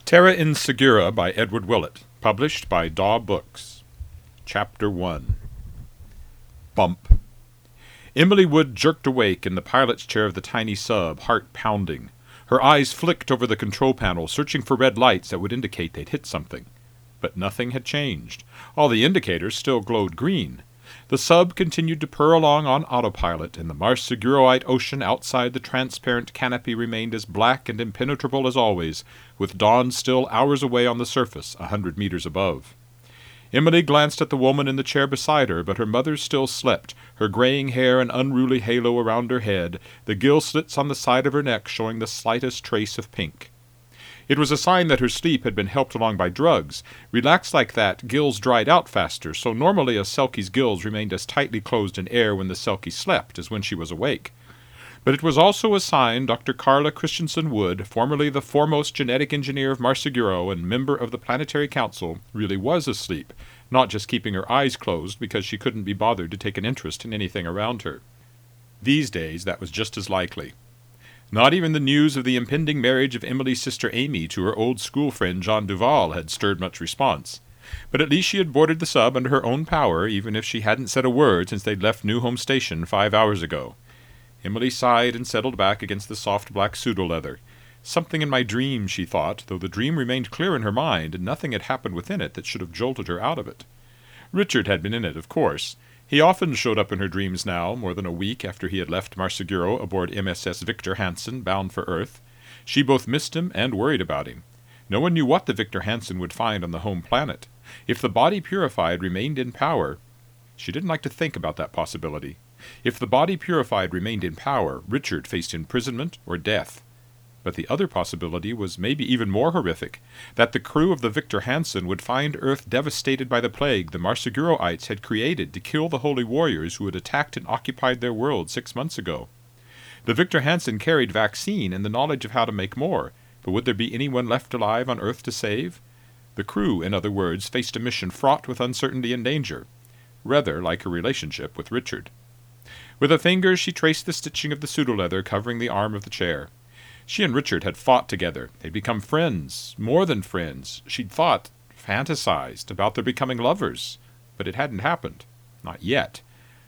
Terra Insegura by Edward Willett, published by Daw Books. Chapter 1. Bump. Emily Wood jerked awake in the pilot's chair of the tiny sub, heart pounding. Her eyes flicked over the control panel, searching for red lights that would indicate they'd hit something. But nothing had changed. All the indicators still glowed green. The sub continued to purr along on autopilot, and the Marsuguroite ocean outside the transparent canopy remained as black and impenetrable as always, with dawn still hours away on the surface, 100 meters above. Emily glanced at the woman in the chair beside her, but her mother still slept, her graying hair an unruly halo around her head, the gill slits on the side of her neck showing the slightest trace of pink. It was a sign that her sleep had been helped along by drugs. Relaxed like that, gills dried out faster, so normally a Selkie's gills remained as tightly closed in air when the Selkie slept as when she was awake. But it was also a sign Dr. Carla Christensen Wood, formerly the foremost genetic engineer of Marsuguro and member of the Planetary Council, really was asleep, not just keeping her eyes closed because she couldn't be bothered to take an interest in anything around her. These days, that was just as likely. Not even the news of the impending marriage of Emily's sister Amy to her old school friend John Duval had stirred much response. But at least she had boarded the sub under her own power, even if she hadn't said a word since they'd left New Home Station 5 hours ago. Emily sighed and settled back against the soft black pseudo-leather. Something in my dream, she thought, though the dream remained clear in her mind, and nothing had happened within it that should have jolted her out of it. Richard had been in it, of course. He often showed up in her dreams now, more than a week after he had left Marsuguro aboard MSS Victor Hansen, bound for Earth. She both missed him and worried about him. No one knew what the Victor Hansen would find on the home planet. If the body purified remained in power, she didn't like to think about that possibility. If the body purified remained in power, Richard faced imprisonment or death. But the other possibility was maybe even more horrific, that the crew of the Victor Hansen would find Earth devastated by the plague the Marsuguroites had created to kill the holy warriors who had attacked and occupied their world 6 months ago. The Victor Hansen carried vaccine and the knowledge of how to make more, but would there be anyone left alive on Earth to save? The crew, in other words, faced a mission fraught with uncertainty and danger, rather like her relationship with Richard. With a finger she traced the stitching of the pseudo-leather covering the arm of the chair. She and Richard had fought together. They'd become friends, more than friends. She'd thought, fantasized, about their becoming lovers. But it hadn't happened. Not yet.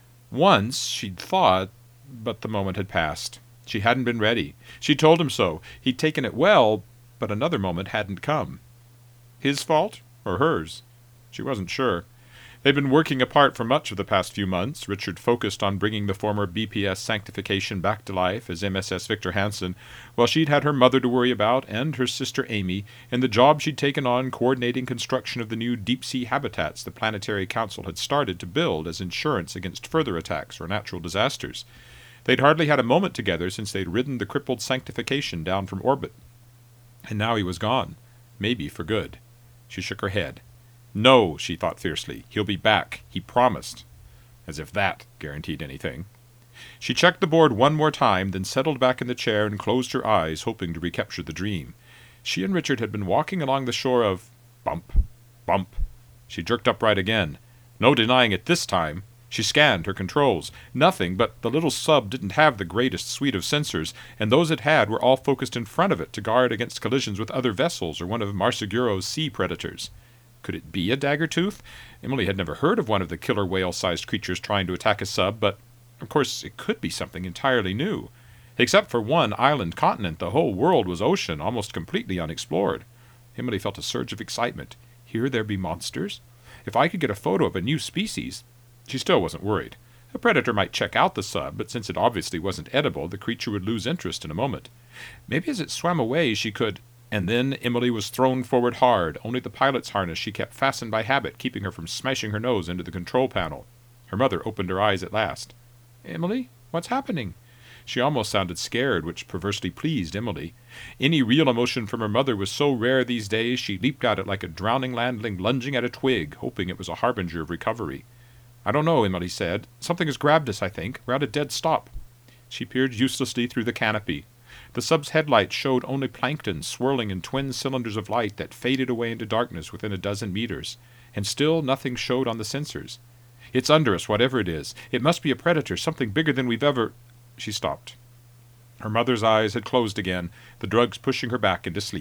Once she'd thought, but the moment had passed. She hadn't been ready. She told him so. He'd taken it well, but another moment hadn't come. His fault, or hers? She wasn't sure. They'd been working apart for much of the past few months. Richard focused on bringing the former BPS sanctification back to life as MSS Victor Hansen, while she'd had her mother to worry about and her sister Amy, and the job she'd taken on coordinating construction of the new deep-sea habitats the Planetary Council had started to build as insurance against further attacks or natural disasters. They'd hardly had a moment together since they'd ridden the crippled sanctification down from orbit. And now he was gone, maybe for good. She shook her head. No, she thought fiercely. He'll be back. He promised. As if that guaranteed anything. She checked the board one more time, then settled back in the chair and closed her eyes, hoping to recapture the dream. She and Richard had been walking along the shore of... Bump. Bump. She jerked upright again. No denying it this time. She scanned her controls. Nothing, but the little sub didn't have the greatest suite of sensors, and those it had were all focused in front of it to guard against collisions with other vessels or one of Marsuguro's sea predators. Could it be a daggertooth? Emily had never heard of one of the killer whale-sized creatures trying to attack a sub, but, of course, it could be something entirely new. Except for one island continent, the whole world was ocean, almost completely unexplored. Emily felt a surge of excitement. Here there be monsters? If I could get a photo of a new species... She still wasn't worried. A predator might check out the sub, but since it obviously wasn't edible, the creature would lose interest in a moment. Maybe as it swam away she could... And then Emily was thrown forward hard, only the pilot's harness she kept fastened by habit, keeping her from smashing her nose into the control panel. Her mother opened her eyes at last. "Emily, what's happening?" She almost sounded scared, which perversely pleased Emily. Any real emotion from her mother was so rare these days she leaped at it like a drowning landling lunging at a twig, hoping it was a harbinger of recovery. "I don't know," Emily said. "Something has grabbed us, I think. We're at a dead stop." She peered uselessly through the canopy. The sub's headlights showed only plankton swirling in twin cylinders of light that faded away into darkness within a dozen meters, and still nothing showed on the sensors. "It's under us, whatever it is. It must be a predator, something bigger than we've ever—" She stopped. Her mother's eyes had closed again, the drugs pushing her back into sleep.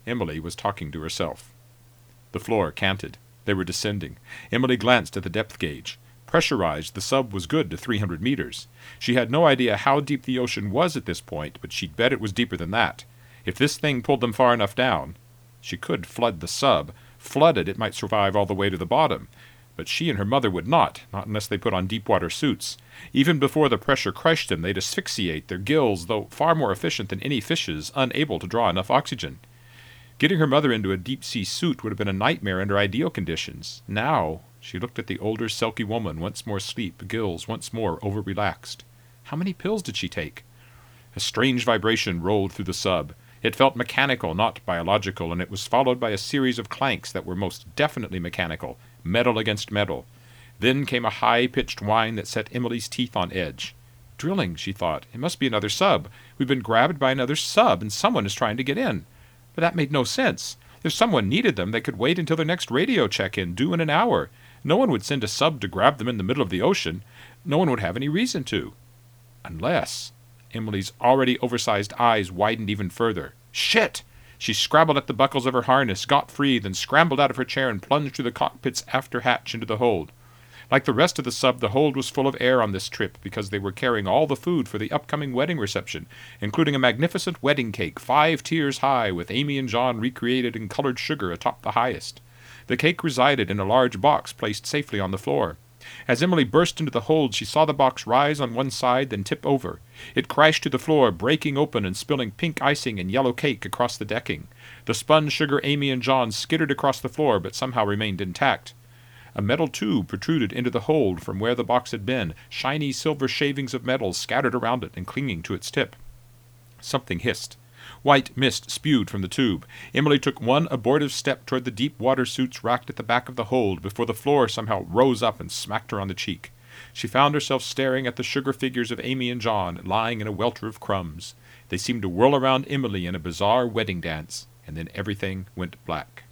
Emily was talking to herself. The floor canted. They were descending. Emily glanced at the depth gauge. Pressurized, the sub was good to 300 meters. She had no idea how deep the ocean was at this point, but she'd bet it was deeper than that. If this thing pulled them far enough down, she could flood the sub. Flooded, it might survive all the way to the bottom. But she and her mother would not unless they put on deep-water suits. Even before the pressure crushed them, they'd asphyxiate, their gills, though far more efficient than any fish's, unable to draw enough oxygen. Getting her mother into a deep-sea suit would have been a nightmare under ideal conditions. Now, she looked at the older, sulky woman, once more asleep, gills once more over-relaxed. How many pills did she take? A strange vibration rolled through the sub. It felt mechanical, not biological, and it was followed by a series of clanks that were most definitely mechanical, metal against metal. Then came a high-pitched whine that set Emily's teeth on edge. Drilling, she thought. It must be another sub. We've been grabbed by another sub, and someone is trying to get in. But that made no sense. If someone needed them, they could wait until their next radio check-in, due in an hour. No one would send a sub to grab them in the middle of the ocean. No one would have any reason to. Unless... Emily's already oversized eyes widened even further. Shit! She scrabbled at the buckles of her harness, got free, then scrambled out of her chair and plunged through the cockpit's after hatch into the hold. Like the rest of the sub, the hold was full of air on this trip because they were carrying all the food for the upcoming wedding reception, including a magnificent wedding cake 5 tiers high with Amy and John recreated in colored sugar atop the highest. The cake resided in a large box placed safely on the floor. As Emily burst into the hold, she saw the box rise on one side, then tip over. It crashed to the floor, breaking open and spilling pink icing and yellow cake across the decking. The spun sugar Amy and John skittered across the floor, but somehow remained intact. A metal tube protruded into the hold from where the box had been, shiny silver shavings of metal scattered around it and clinging to its tip. Something hissed. White mist spewed from the tube. Emily took one abortive step toward the deep water suits racked at the back of the hold before the floor somehow rose up and smacked her on the cheek. She found herself staring at the sugar figures of Amy and John lying in a welter of crumbs. They seemed to whirl around Emily in a bizarre wedding dance, and then everything went black.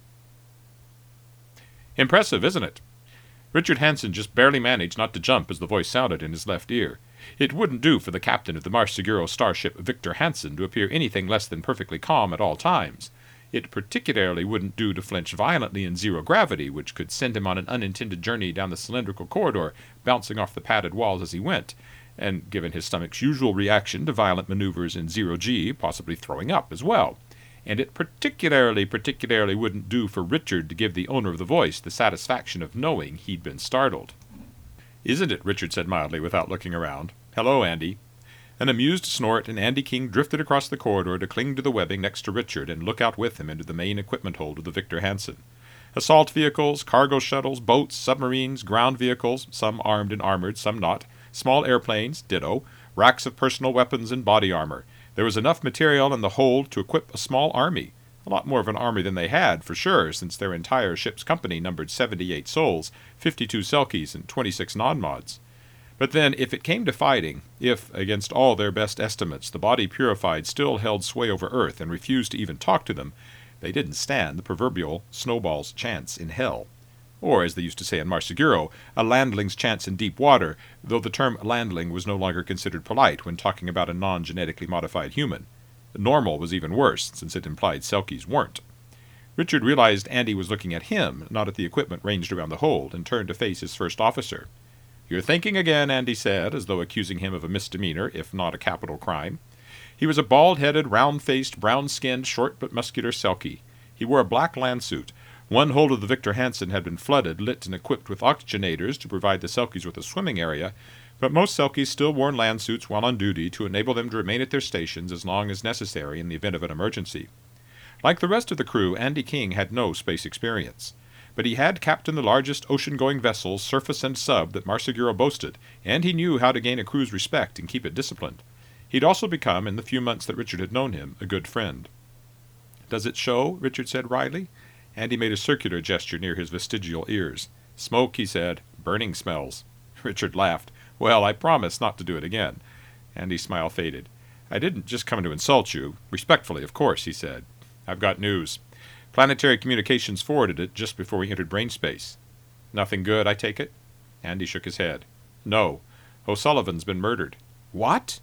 Impressive, isn't it? Richard Hansen just barely managed not to jump as the voice sounded in his left ear. It wouldn't do for the captain of the Mars-Seguro starship Victor Hansen to appear anything less than perfectly calm at all times. It particularly wouldn't do to flinch violently in zero gravity, which could send him on an unintended journey down the cylindrical corridor, bouncing off the padded walls as he went, and given his stomach's usual reaction to violent maneuvers in zero-G, possibly throwing up as well. And it particularly wouldn't do for Richard to give the owner of the voice the satisfaction of knowing he'd been startled. "Isn't it?" Richard said mildly without looking around. "Hello, Andy." An amused snort, and Andy King drifted across the corridor to cling to the webbing next to Richard and look out with him into the main equipment hold of the Victor Hansen. Assault vehicles, cargo shuttles, boats, submarines, ground vehicles, some armed and armored, some not, small airplanes, ditto, racks of personal weapons and body armor. There was enough material in the hold to equip a small army. A lot more of an army than they had, for sure, since their entire ship's company numbered 78 souls, 52 Selkies, and 26 non-mods. But then, if it came to fighting, if, against all their best estimates, the body purified still held sway over Earth and refused to even talk to them, they didn't stand the proverbial snowball's chance in hell. Or, as they used to say in Mars-Seguro, a landling's chance in deep water, though the term landling was no longer considered polite when talking about a non-genetically modified human. Normal was even worse, since it implied Selkies weren't. Richard realized Andy was looking at him, not at the equipment ranged around the hold, and turned to face his first officer. "You're thinking again," Andy said, as though accusing him of a misdemeanor, if not a capital crime. He was a bald-headed, round-faced, brown-skinned, short but muscular Selkie. He wore a black land suit. One hold of the Victor Hansen had been flooded, lit and equipped with oxygenators to provide the Selkies with a swimming area, but most Selkies still wore land suits while on duty to enable them to remain at their stations as long as necessary in the event of an emergency. Like the rest of the crew, Andy King had no space experience. But he had captained the largest ocean-going vessels, surface and sub, that Mars-Seguro boasted, and he knew how to gain a crew's respect and keep it disciplined. He'd also become, in the few months that Richard had known him, a good friend. "Does it show?" Richard said wryly. Andy made a circular gesture near his vestigial ears. "Smoke," he said. "Burning smells." Richard laughed. "Well, I promise not to do it again." Andy's smile faded. "I didn't just come to insult you. Respectfully, of course," he said. "I've got news. Planetary Communications forwarded it just before we entered brainspace." "Nothing good, I take it?" Andy shook his head. "No. O'Sullivan's been murdered." "What?"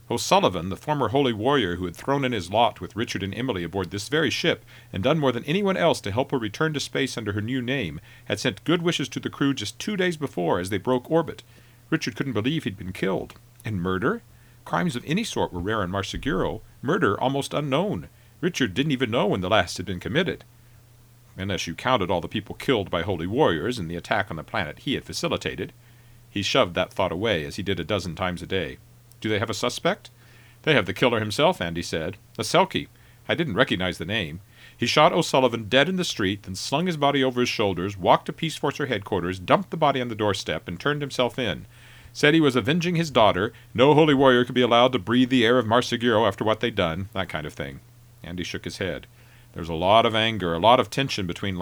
O'Sullivan, the former holy warrior who had thrown in his lot with Richard and Emily aboard this very ship and done more than anyone else to help her return to space under her new name, had sent good wishes to the crew just 2 days before as they broke orbit. Richard couldn't believe he'd been killed. And murder? Crimes of any sort were rare in Marseguro. Murder almost unknown. Richard didn't even know when the last had been committed. Unless you counted all the people killed by holy warriors in the attack on the planet he had facilitated. He shoved that thought away, as he did a dozen times a day. Do they have a suspect? They have the killer himself, Andy said. A Selkie. I didn't recognize the name. He shot O'Sullivan dead in the street, then slung his body over his shoulders, walked to Peace Forcer headquarters, dumped the body on the doorstep, and turned himself in. Said he was avenging his daughter. No holy warrior could be allowed to breathe the air of Marseguro after what they'd done. That kind of thing. Andy shook his head. There was a lot of anger, a lot of tension between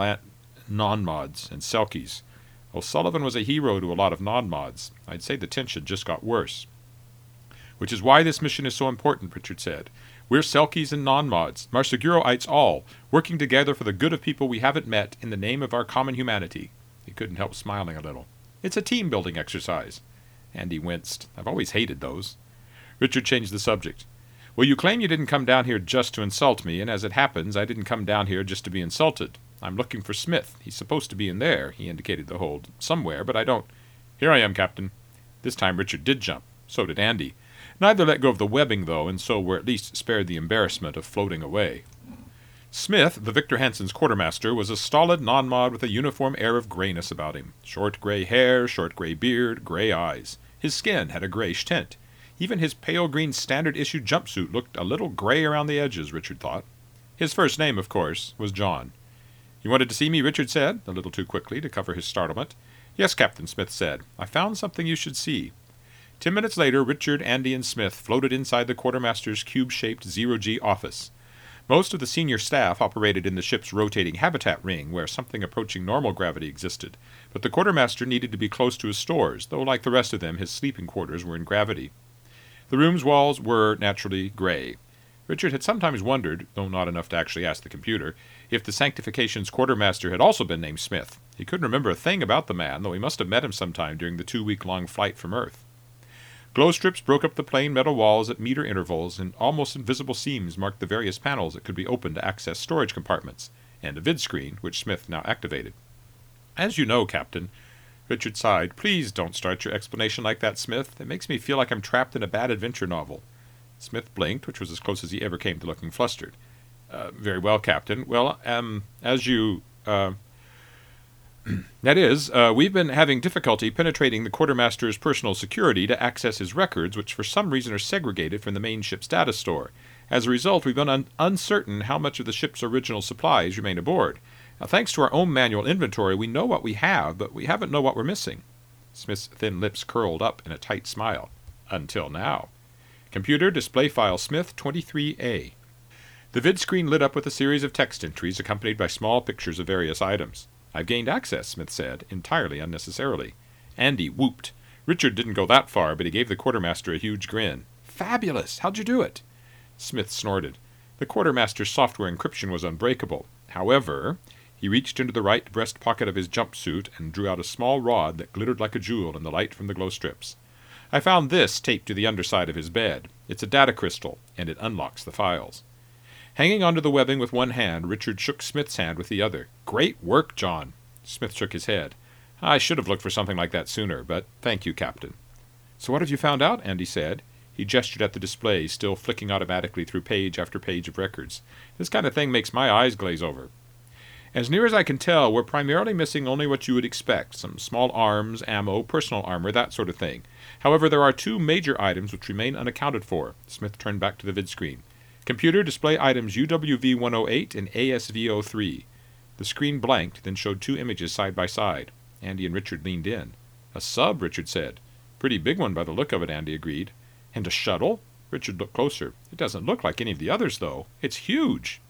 non-mods and Selkies. O'Sullivan was a hero to a lot of non-mods. I'd say the tension just got worse. Which is why this mission is so important, Richard said. We're Selkies and non-mods, Marseguroites all, working together for the good of people we haven't met in the name of our common humanity. He couldn't help smiling a little. It's a team-building exercise. Andy winced. I've always hated those. Richard changed the subject. Well, you claim you didn't come down here just to insult me, and as it happens, I didn't come down here just to be insulted. I'm looking for Smith. He's supposed to be in there, he indicated the hold, somewhere, but I don't. Here I am, Captain. This time Richard did jump. So did Andy. Neither let go of the webbing, though, and so were at least spared the embarrassment of floating away. Smith, the Victor Hansen's quartermaster, was a stolid non-mod with a uniform air of grayness about him. Short gray hair, short gray beard, gray eyes. His skin had a grayish tint. Even his pale green standard-issue jumpsuit looked a little gray around the edges, Richard thought. His first name, of course, was John. You wanted to see me, Richard said, a little too quickly to cover his startlement. Yes, Captain, Smith said. I found something you should see. 10 minutes later, Richard, Andy, and Smith floated inside the quartermaster's cube-shaped zero-G office. Most of the senior staff operated in the ship's rotating habitat ring, where something approaching normal gravity existed, but the quartermaster needed to be close to his stores, though like the rest of them, his sleeping quarters were in gravity. The room's walls were, naturally, gray. Richard had sometimes wondered, though not enough to actually ask the computer, if the Sanctification's quartermaster had also been named Smith. He couldn't remember a thing about the man, though he must have met him sometime during the 2-week-long flight from Earth. Glow strips broke up the plain metal walls at meter intervals, and almost invisible seams marked the various panels that could be opened to access storage compartments, and a vid screen, which Smith now activated. As you know, Captain, Richard sighed. Please don't start your explanation like that, Smith. It makes me feel like I'm trapped in a bad adventure novel. Smith blinked, which was as close as he ever came to looking flustered. Very well, Captain. Well, as you, that is, we've been having difficulty penetrating the quartermaster's personal security to access his records, which for some reason are segregated from the main ship's data store. As a result, we've been uncertain how much of the ship's original supplies remain aboard. Now, thanks to our own manual inventory, we know what we have, but we haven't know what we're missing. Smith's thin lips curled up in a tight smile. Until now. Computer, display file Smith 23A. The vid screen lit up with a series of text entries accompanied by small pictures of various items. I've gained access, Smith said, entirely unnecessarily. Andy whooped. Richard didn't go that far, but he gave the quartermaster a huge grin. Fabulous! How'd you do it? Smith snorted. The quartermaster's software encryption was unbreakable. However, he reached into the right breast pocket of his jumpsuit and drew out a small rod that glittered like a jewel in the light from the glow strips. I found this taped to the underside of his bed. It's a data crystal, and it unlocks the files. Hanging onto the webbing with one hand, Richard shook Smith's hand with the other. Great work, John. Smith shook his head. I should have looked for something like that sooner, but thank you, Captain. So what have you found out? Andy said. He gestured at the display, still flicking automatically through page after page of records. This kind of thing makes my eyes glaze over. As near as I can tell, we're primarily missing only what you would expect, some small arms, ammo, personal armor, that sort of thing. However, there are 2 major items which remain unaccounted for. Smith turned back to the vid screen. Computer, display items UWV-108 and ASV-03. The screen blanked, then showed 2 images side by side. Andy and Richard leaned in. A sub, Richard said. Pretty big one by the look of it, Andy agreed. And a shuttle? Richard looked closer. It doesn't look like any of the others, though. It's huge.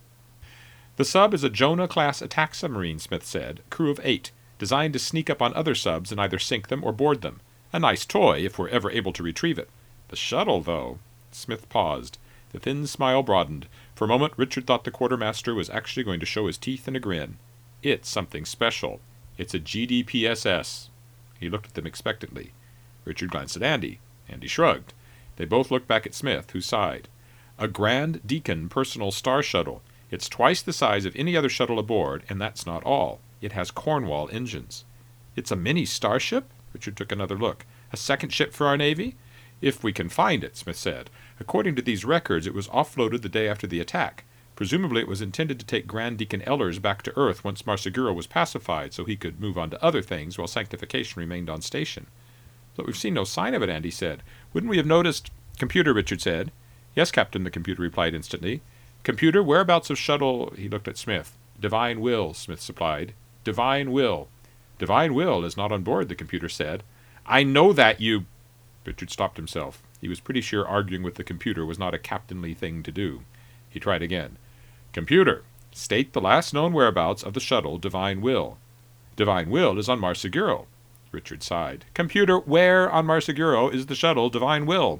The sub is a Jonah-class attack submarine, Smith said, crew of 8, designed to sneak up on other subs and either sink them or board them. A nice toy, if we're ever able to retrieve it. The shuttle, though. Smith paused. The thin smile broadened. For a moment, Richard thought the quartermaster was actually going to show his teeth in a grin. It's something special. It's a GDPSS. He looked at them expectantly. Richard glanced at Andy. Andy shrugged. They both looked back at Smith, who sighed. "A Grand Deacon personal star shuttle. It's twice the size of any other shuttle aboard, and that's not all. It has Cornwall engines." "It's a mini starship?" Richard took another look. "A second ship for our Navy?" "If we can find it," Smith said. "According to these records, it was offloaded the day after the attack. Presumably it was intended to take Grand Deacon Ellers back to Earth once Marseguro was pacified, so he could move on to other things while Sanctification remained on station." "But we've seen no sign of it," Andy said. "Wouldn't we have noticed—" "Computer," Richard said. "Yes, Captain," the computer replied instantly. "Computer, whereabouts of shuttle—" He looked at Smith. "Divine Will," Smith supplied. "Divine Will." "Divine Will is not on board," the computer said. "I know that, you—" Richard stopped himself. He was pretty sure arguing with the computer was not a captainly thing to do. He tried again. "Computer, state the last known whereabouts of the shuttle Divine Will." "Divine Will is on Marseguro." Richard sighed. "Computer, where on Marseguro is the shuttle Divine Will?"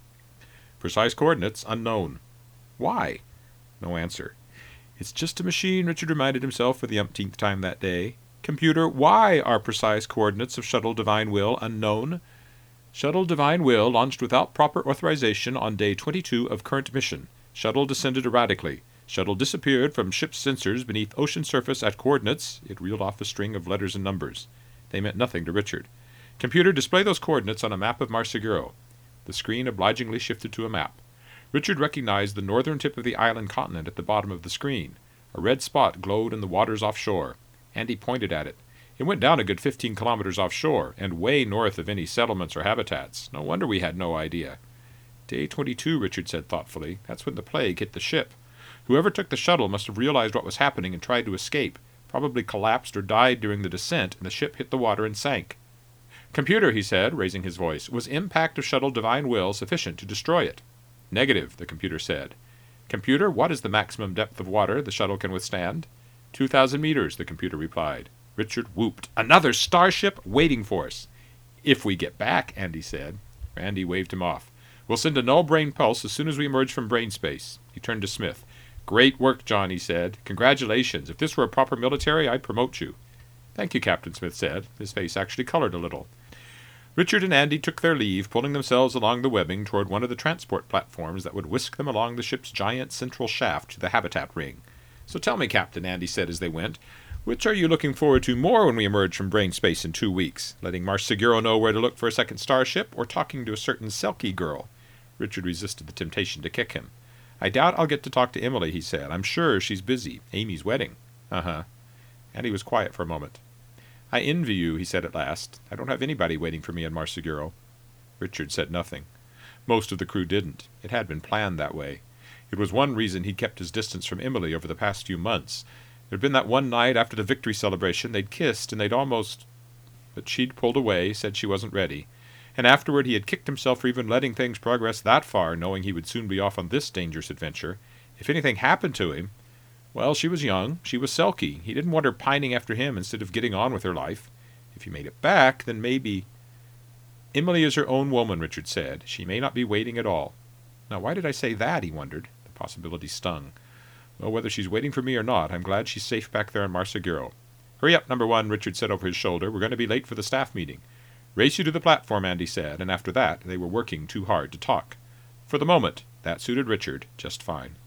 "Precise coordinates unknown." "Why?" No answer. "It's just a machine," Richard reminded himself for the umpteenth time that day. "Computer, why are precise coordinates of shuttle Divine Will unknown?" "Shuttle Divine Will launched without proper authorization on day 22 of current mission. Shuttle descended erratically. Shuttle disappeared from ship's sensors beneath ocean surface at coordinates—" It reeled off a string of letters and numbers. They meant nothing to Richard. "Computer, display those coordinates on a map of Marseguro." The screen obligingly shifted to a map. Richard recognized the northern tip of the island continent at the bottom of the screen. A red spot glowed in the waters offshore. Andy pointed at it. It went down a good 15 kilometers offshore, and way north of any settlements or habitats. No wonder we had no idea. "Day 22, Richard said thoughtfully. "That's when the plague hit the ship. Whoever took the shuttle must have realized what was happening and tried to escape. Probably collapsed or died during the descent, and the ship hit the water and sank." "Computer," he said, raising his voice, "was impact of shuttle Divine Will sufficient to destroy it?" "Negative," the computer said. "Computer, what is the maximum depth of water the shuttle can withstand?" 2,000 meters, the computer replied. Richard whooped. "Another starship waiting for us!" "If we get back," Andy said. Andy waved him off. "We'll send a null brain pulse as soon as we emerge from brain space." He turned to Smith. "Great work, John," he said. "Congratulations. If this were a proper military, I'd promote you." "Thank you, Captain," Smith said. His face actually colored a little. Richard and Andy took their leave, pulling themselves along the webbing toward one of the transport platforms that would whisk them along the ship's giant central shaft to the habitat ring. "So tell me, Captain," Andy said as they went, "which are you looking forward to more when we emerge from brain space in 2 weeks? Letting Marseguro know where to look for a second starship, or talking to a certain Selkie girl?" Richard resisted the temptation to kick him. "I doubt I'll get to talk to Emily," he said. "I'm sure she's busy. Amy's wedding." "Uh-huh." Andy was quiet for a moment. "I envy you," he said at last. "I don't have anybody waiting for me in Marseguro." Richard said nothing. Most of the crew didn't. It had been planned that way. It was one reason he'd kept his distance from Emily over the past few months. There'd been that one night after the victory celebration they'd kissed, and they'd almost— But she'd pulled away, said she wasn't ready. And afterward he had kicked himself for even letting things progress that far, knowing he would soon be off on this dangerous adventure. If anything happened to him— Well, she was young. She was Selkie. He didn't want her pining after him instead of getting on with her life. If he made it back, then maybe— "Emily is her own woman," Richard said. "She may not be waiting at all." Now, why did I say that, he wondered. The possibility stung. Well, whether she's waiting for me or not, I'm glad she's safe back there in Marseguro. "Hurry up, number 1, Richard said over his shoulder. "We're going to be late for the staff meeting." "Race you to the platform," Andy said, and after that they were working too hard to talk. For the moment, that suited Richard just fine.